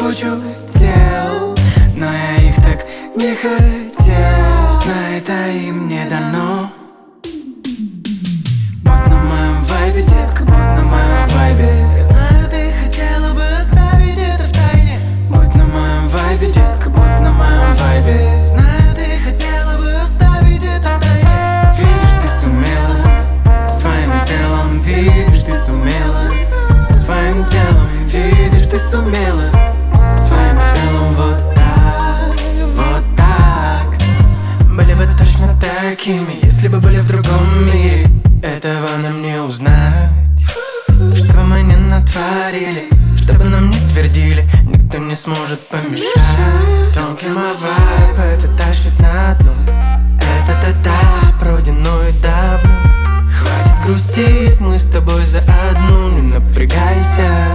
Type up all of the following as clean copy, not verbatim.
кучу тел, но я их так не хотел. Знай, это им не дано. Будь на моем вайбе, детка, будь на моем вайбе. Знаю, ты хотела бы оставить это в тайне. Будь на моем вайбе, детка, будь на моем вайбе. Знаю, ты хотела бы оставить это в тайне. Видишь, ты сумела своим телом, видишь, ты сумела своим телом, видишь, ты сумела своим телом. Вот так, вот так. Были бы точно такими, если бы были в другом мире. Этого нам не узнать. Что бы мы ни натворили, что бы нам не твердили, никто не сможет помешать. Тонкий мой вайб, это тащит на дно. Этот этап пройденный давно. Хватит грустить, мы с тобой заодно. Не напрягайся.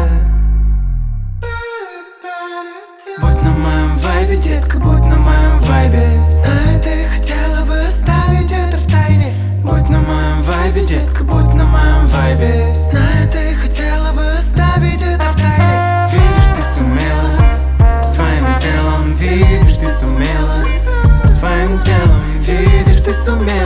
Будь на моем вайбе, детка, будь на моем вайбе. Знаю, ты хотела бы оставить это в тайне. Будь на моем вайбе, детка, будь на моем вайбе. Знаю, ты хотела бы оставить это в тайне. Видишь, ты сумела своим телом, видишь, ты сумела своим телом, видишь, ты сумела